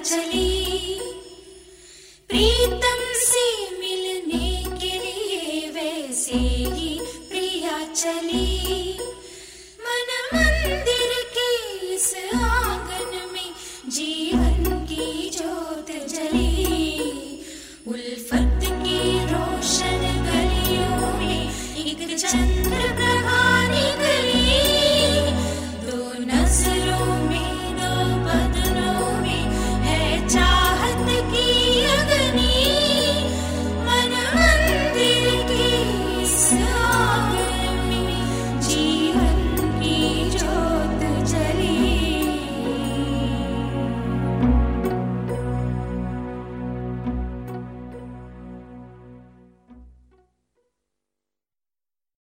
चली, प्रीतम से मिलने के लिए वैसे ही प्रिया चली। मन मंदिर के इस आंगन में जीवन की जोत जली, उल्फत की रोशन गलियों में एक चंद